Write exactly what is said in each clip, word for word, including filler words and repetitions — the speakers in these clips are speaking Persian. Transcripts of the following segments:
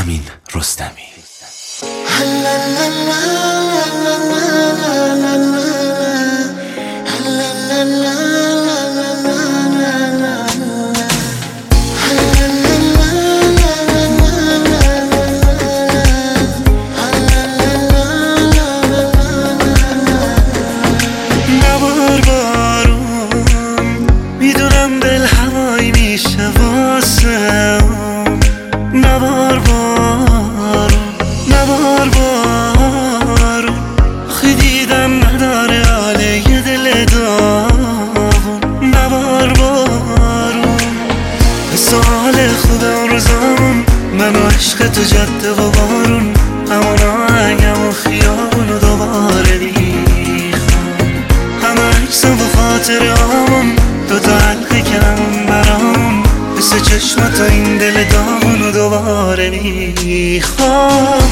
امین رستمی. نبار بارون میدونم دل هوایی میشه واسه، نبار بارون نبار بارون آخی دیدم نداره حاله یه دل داغون. نبار بارون سال خوب اون روزامون من و عشق تو جاده و بارون، همون آهنگم و خیابون و دوباره میخوام همه عکسم و خاطرامون دو تا حلقه کنمون برامون مثل چشمات و این دل داغون و دوباره میخوام.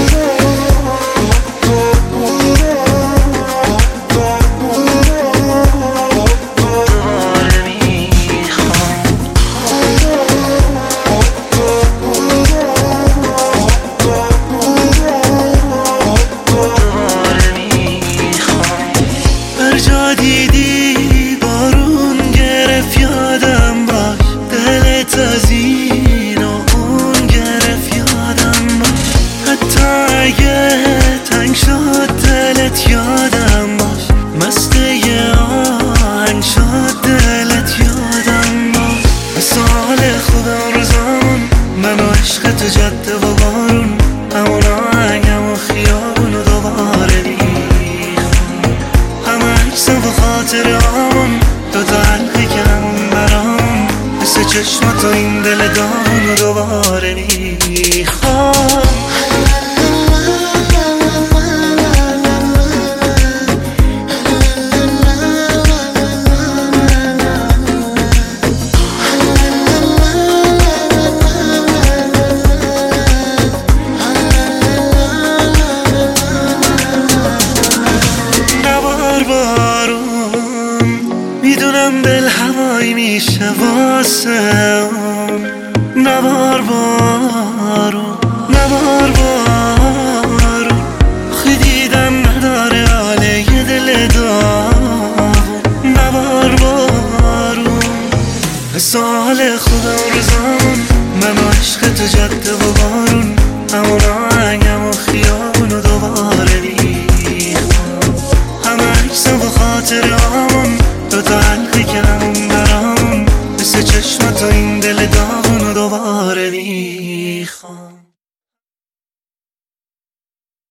جا دیدی بارون گرفت یادم باش، دلت از این و اون گرفت یادم باش، حتی اگه تنگ شد دلت یادم باش، مست یه آهنگ شد دلت یادم باش. مثال خوب اون روزامون من و عشق تو جاده و بارون، همون آهنگم و خیابون و دوباره و خاطرامون دو تا حلقه کنمون برامون مثل چشمات و این دل داغون و دوباره میخوام. میدونم دل هوایی میشه واسه، نبار بارون نبار بارون آخی دیدم نداره حاله یه دل داغون. نبار بارون سال خوب اون روزامون من و عشق تو جاده و بارون، همون آهنگم و خیابون و دوباره میخوام همه عکسم و خاطرامون دو تا حلقه کنمون برامون مثل چشمات و این دل داغون و دوباره میخوام.